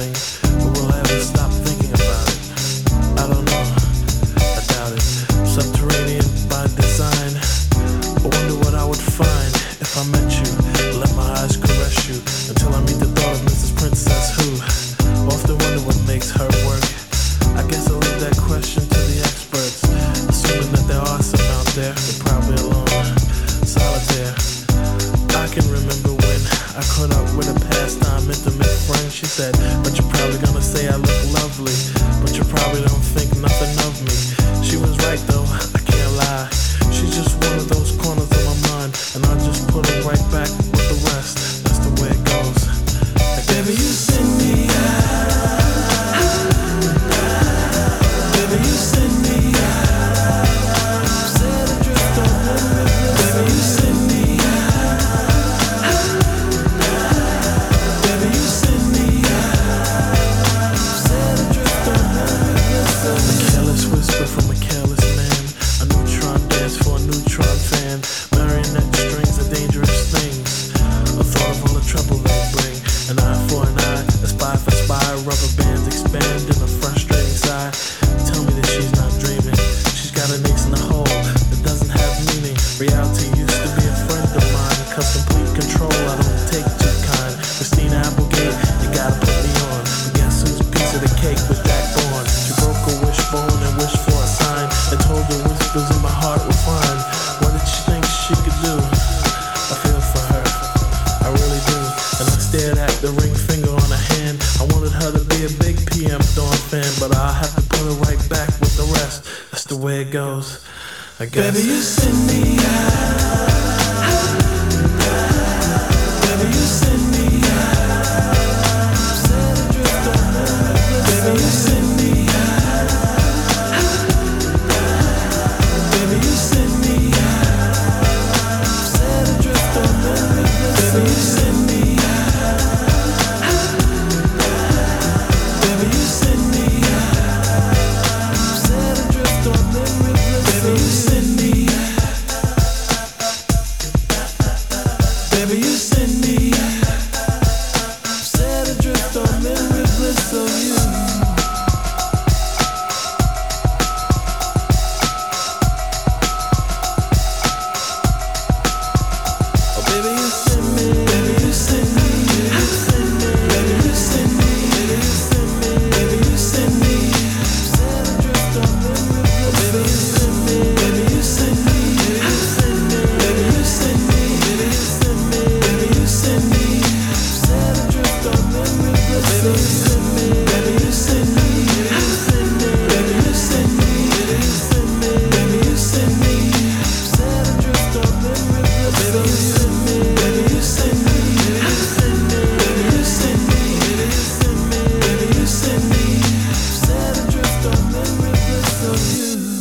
happening, but will I ever stop thinking about it? I don't know, I doubt it. Subterranean by design. I wonder what I would find if I met you. Let my eyes caress you until I meet the thought of Mrs. Princess who often wonder what makes her work. I guess I'll leave that question to the experts, assuming that there are some out there, but probably alone, solitaire. I can remember when I caught up with a pastime intimate friend. She said, but you're probably gonna say I look lovely, but you probably don't think nothing of me. She was right though, I can't lie. She's just one of those corners of my mind, and I just put her right back with the rest. That's the way it goes. Baby, you send me out. Baby, you send me out. Set adrift on the river. Baby, you send me out. Baby, you send me out. Set adrift on the river. A careless whisper from a careless man. A neutron dance for a neutron fan. Marionette strings are dangerous things. A thought of all the trouble they bring. An eye for an eye, a spy for spy. Rubber bands expand in a frustrating sigh. Tell me that she's not dreaming. She's got an ace in the hole that doesn't have meaning. Reality used to be a friend of mine. Cause complete control I don't take too kind. Christina Applegate, you gotta put me on. But guess whose piece of the cake was Jack Bourne? She broke a wishbone and wished for a sign, and told the whispers in my heart were fine. What did she think she could do? I feel for her, I really do. And I stared at the ring finger on her hand. I wanted her to be a big PM Dawn fan, but I'll have to put her right back with the rest. That's the way it goes, I guess. Baby, you send me out.